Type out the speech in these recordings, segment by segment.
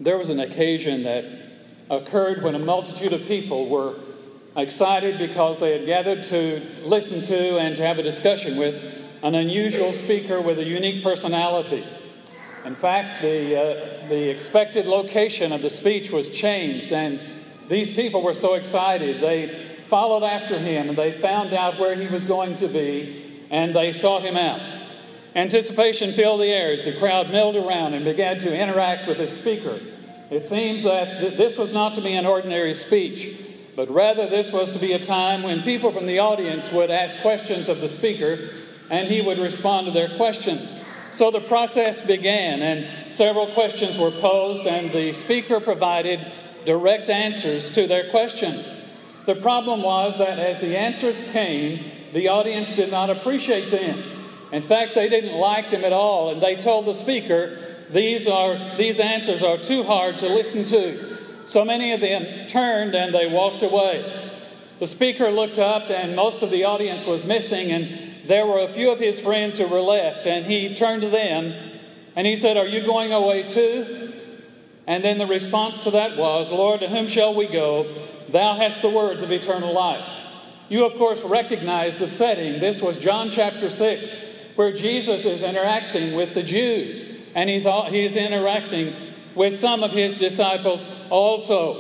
There was an occasion that occurred when a multitude of people were excited because they had gathered to listen to and to have a discussion with an unusual speaker with a unique personality. In fact, the expected location of the speech was changed, and these people were so excited. They followed after him, and they found out where he was going to be, and they sought him out. Anticipation filled the air as the crowd milled around and began to interact with the speaker. It seems that this was not to be an ordinary speech, but rather this was to be a time when people from the audience would ask questions of the speaker, and he would respond to their questions. So the process began, and several questions were posed, and the speaker provided direct answers to their questions. The problem was that as the answers came, the audience did not appreciate them. In fact, they didn't like them at all, and they told the speaker, these answers are too hard to listen to. So many of them turned and they walked away. The speaker looked up, and most of the audience was missing, and there were a few of his friends who were left, and he turned to them and he said, "Are you going away too?" And then the response to that was, "Lord, to whom shall we go? Thou hast the words of eternal life." You, of course, recognize the setting. This was John chapter 6, where Jesus is interacting with the Jews, and he's interacting with some of his disciples also.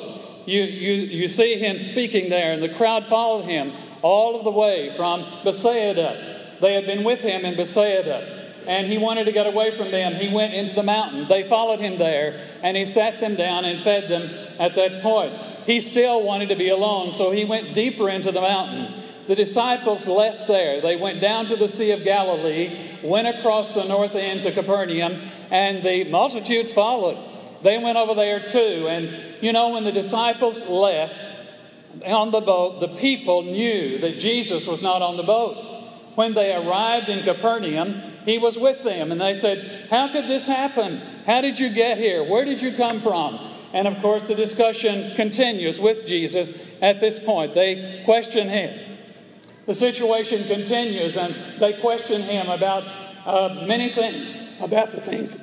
You see him speaking there, and the crowd followed him all of the way from Bethsaida. They had been with him in Bethsaida, and he wanted to get away from them. He went into the mountain. They followed him there, and he sat them down and fed them at that point. He still wanted to be alone, so he went deeper into the mountain. The disciples left there. They went down to the Sea of Galilee, went across the north end to Capernaum, and the multitudes followed. They went over there too. And when the disciples left on the boat, the people knew that Jesus was not on the boat. When they arrived in Capernaum, he was with them. And they said, "How could this happen? How did you get here? Where did you come from?" And of course, the discussion continues with Jesus at this point. They question him. The situation continues, and they question him about many things, about the things.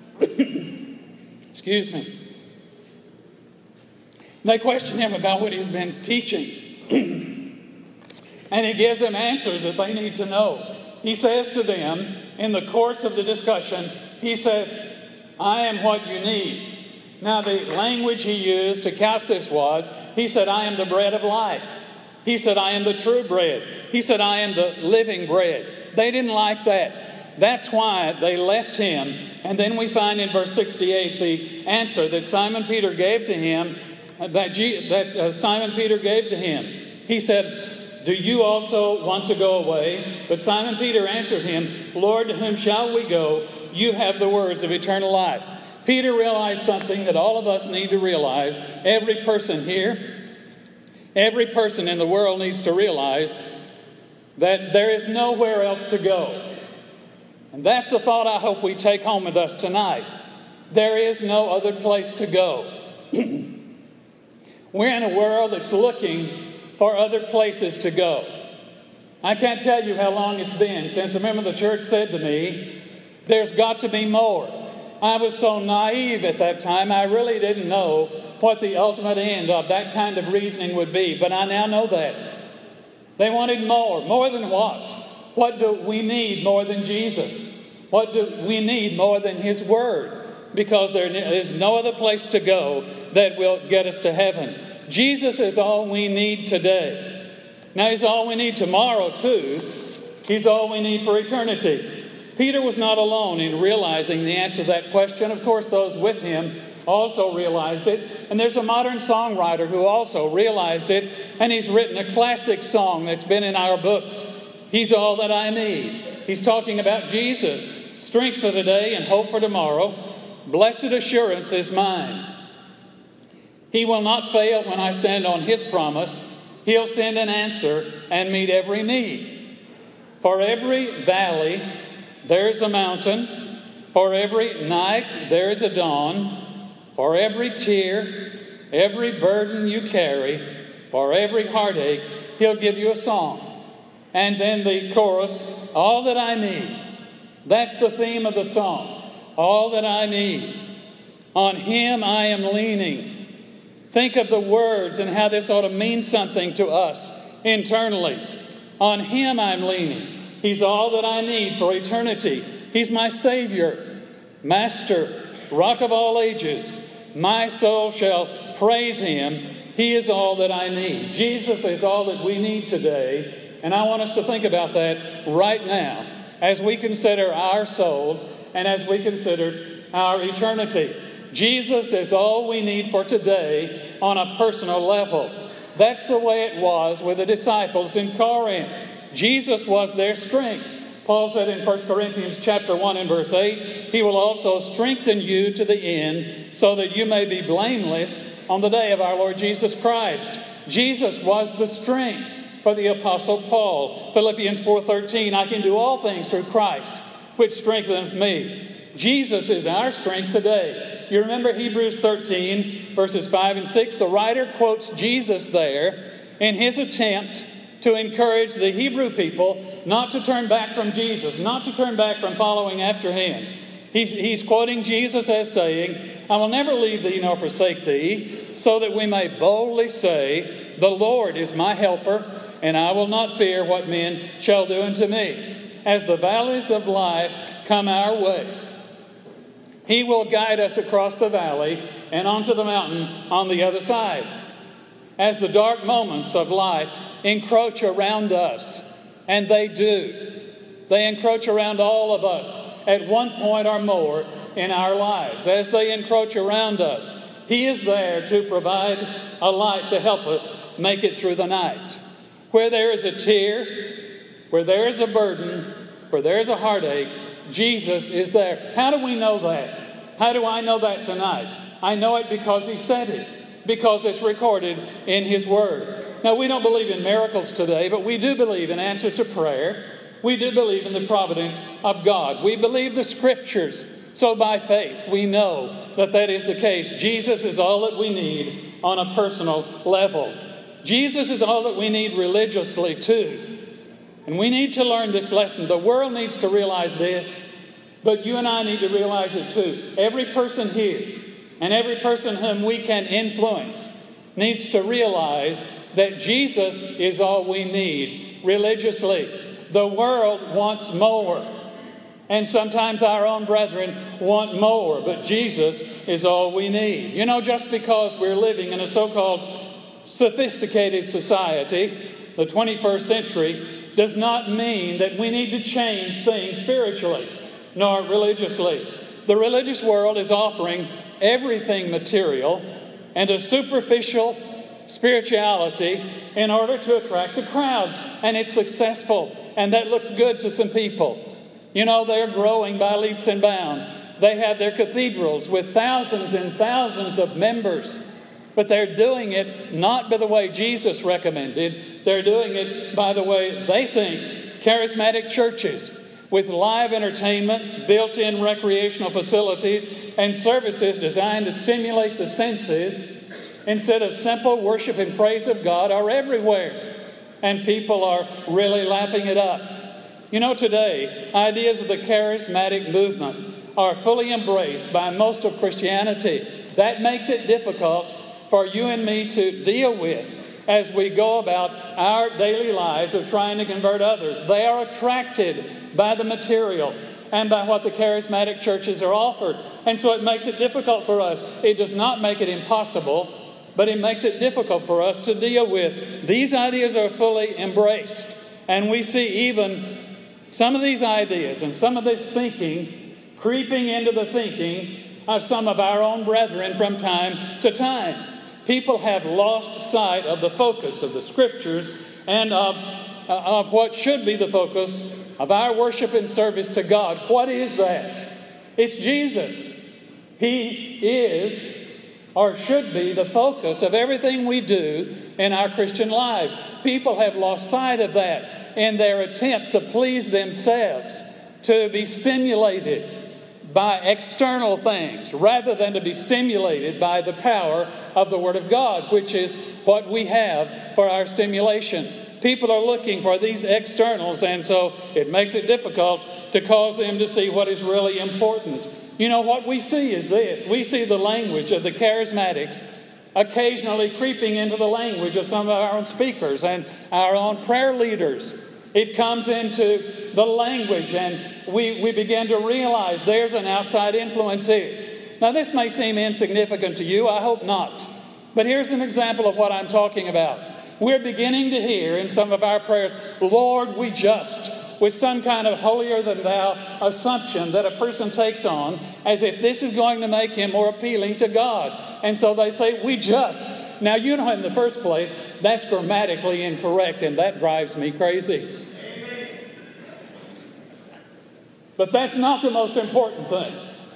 Excuse me. They question him about what he's been teaching. And he gives them answers that they need to know. He says to them, in the course of the discussion, he says, "I am what you need." Now, the language he used to couch this was, he said, "I am the bread of life." He said, "I am the true bread." He said, "I am the living bread." They didn't like that. That's why they left him. And then we find in verse 68 the answer that Simon Peter gave to him, Simon Peter gave to him. He said, "Do you also want to go away?" But Simon Peter answered him, "Lord, to whom shall we go? You have the words of eternal life." Peter realized something that all of us need to realize. Every person here, every person in the world needs to realize that there is nowhere else to go. And that's the thought I hope we take home with us tonight. There is no other place to go. We're in a world that's looking for other places to go. I can't tell you how long it's been since a member of the church said to me, "There's got to be more." I was so naive at that time, I really didn't know what the ultimate end of that kind of reasoning would be. But I now know that. They wanted more. More than what? What do we need more than Jesus? What do we need more than His Word? Because there is no other place to go that will get us to heaven. Jesus is all we need today. Now, He's all we need tomorrow too. He's all we need for eternity. Peter was not alone in realizing the answer to that question. Of course, those with him also realized it. And there's a modern songwriter who also realized it, and he's written a classic song that's been in our books. He's all that I need. He's talking about Jesus. Strength for today and hope for tomorrow. Blessed assurance is mine. He will not fail when I stand on His promise. He'll send an answer and meet every need. For every valley, there's a mountain. For every night, there is a dawn. For every tear, every burden you carry, for every heartache, He'll give you a song. And then the chorus, all that I need. That's the theme of the song. All that I need. On Him I am leaning. Think of the words and how this ought to mean something to us internally. On Him I'm leaning. He's all that I need for eternity. He's my Savior, Master, Rock of all ages. My soul shall praise Him. He is all that I need. Jesus is all that we need today. And I want us to think about that right now as we consider our souls and as we consider our eternity. Jesus is all we need for today on a personal level. That's the way it was with the disciples in Corinth. Jesus was their strength. Paul said in 1 Corinthians chapter 1 and verse 8, He will also strengthen you to the end so that you may be blameless on the day of our Lord Jesus Christ. Jesus was the strength for the Apostle Paul. Philippians 4:13, I can do all things through Christ, which strengtheneth me. Jesus is our strength today. You remember Hebrews 13, verses 5 and 6? The writer quotes Jesus there in his attempt to encourage the Hebrew people not to turn back from Jesus, not to turn back from following after Him. He's quoting Jesus as saying, I will never leave thee nor forsake thee, so that we may boldly say, the Lord is my helper, and I will not fear what men shall do unto me. As the valleys of life come our way, He will guide us across the valley and onto the mountain on the other side. As the dark moments of life encroach around us, and they do, they encroach around all of us at one point or more in our lives. As they encroach around us, He is there to provide a light to help us make it through the night. Where there is a tear, where there is a burden, where there is a heartache, Jesus is there. How do we know that? How do I know that tonight? I know it because He said it, because it's recorded in His Word. Now, we don't believe in miracles today, but we do believe in answer to prayer. We do believe in the providence of God. We believe the Scriptures. So by faith, we know that that is the case. Jesus is all that we need on a personal level. Jesus is all that we need religiously too. And we need to learn this lesson. The world needs to realize this, but you and I need to realize it too. Every person here and every person whom we can influence needs to realize that Jesus is all we need religiously. The world wants more. And sometimes our own brethren want more, but Jesus is all we need. You know, just because we're living in a so-called sophisticated society, the 21st century, does not mean that we need to change things spiritually nor religiously. The religious world is offering everything material and a superficial spirituality in order to attract the crowds. And it's successful, and that looks good to some people. You know, they're growing by leaps and bounds. They have their cathedrals with thousands and thousands of members, but they're doing it not by the way Jesus recommended. They're doing it by the way they think. Charismatic churches with live entertainment, built-in recreational facilities, and services designed to stimulate the senses instead of simple worship and praise of God are everywhere. And people are really lapping it up. You know, today, ideas of the charismatic movement are fully embraced by most of Christianity. That makes it difficult for you and me to deal with as we go about our daily lives of trying to convert others. They are attracted by the material and by what the charismatic churches are offered. And so it makes it difficult for us. It does not make it impossible, but it makes it difficult for us to deal with. These ideas are fully embraced. And we see even some of these ideas and some of this thinking creeping into the thinking of some of our own brethren from time to time. People have lost sight of the focus of the Scriptures and of what should be the focus of our worship and service to God. What is that? It's Jesus. He is, or should be, the focus of everything we do in our Christian lives. People have lost sight of that in their attempt to please themselves, to be stimulated by external things rather than to be stimulated by the power of the Word of God, which is what we have for our stimulation. People are looking for these externals, and so it makes it difficult to cause them to see what is really important. You know, what we see is this. We see the language of the charismatics occasionally creeping into the language of some of our own speakers and our own prayer leaders. It comes into the language, and we begin to realize there's an outside influence here. Now, this may seem insignificant to you. I hope not. But here's an example of what I'm talking about. We're beginning to hear in some of our prayers, Lord, we just, with some kind of holier-than-thou assumption that a person takes on as if this is going to make him more appealing to God. And so they say, we just. Now, you know, in the first place, that's grammatically incorrect, and that drives me crazy. But that's not the most important thing.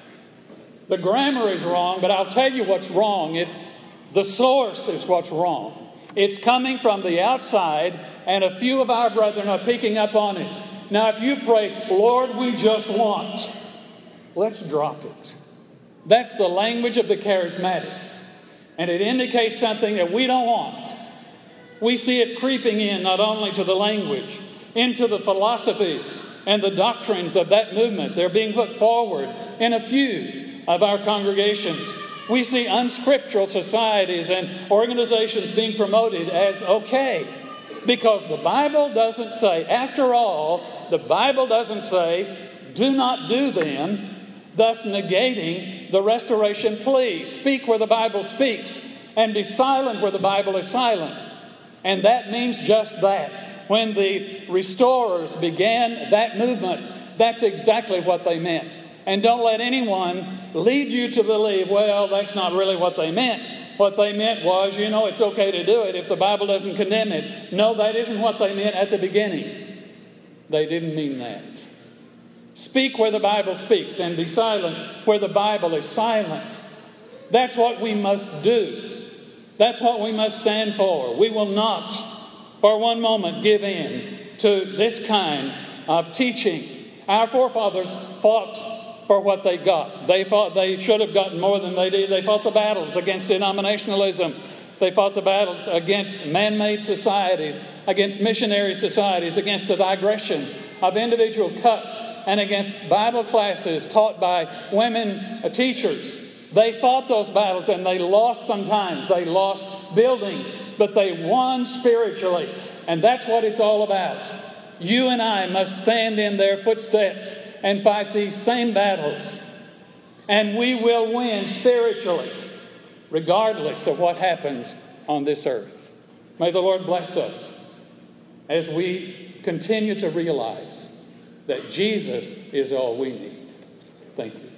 The grammar is wrong, but I'll tell you what's wrong. It's the source is what's wrong. It's coming from the outside, and a few of our brethren are picking up on it. Now, if you pray, Lord, we just want, let's drop it. That's the language of the charismatics, and it indicates something that we don't want. We see it creeping in not only to the language, into the philosophies and the doctrines of that movement. They're being put forward in a few of our congregations. We see unscriptural societies and organizations being promoted as okay, because the Bible doesn't say, after all, the Bible doesn't say, do not do them, thus negating the restoration plea. Speak where the Bible speaks, and be silent where the Bible is silent. And that means just that. When the restorers began that movement, that's exactly what they meant. And don't let anyone lead you to believe, well, that's not really what they meant. What they meant was, you know, it's okay to do it if the Bible doesn't condemn it. No, that isn't what they meant at the beginning. They didn't mean that. Speak where the Bible speaks, and be silent where the Bible is silent. That's what we must do. That's what we must stand for. We will not, for one moment, give in to this kind of teaching. Our forefathers fought for what they got. They fought, they should have gotten more than they did. They fought the battles against denominationalism. They fought the battles against man-made societies, against missionary societies, against the digression of individual cuts, and against Bible classes taught by women teachers. They fought those battles, and they lost sometimes. They lost buildings, but they won spiritually. And that's what it's all about. You and I must stand in their footsteps and fight these same battles. And we will win spiritually, regardless of what happens on this earth. May the Lord bless us as we continue to realize that Jesus is all we need. Thank you.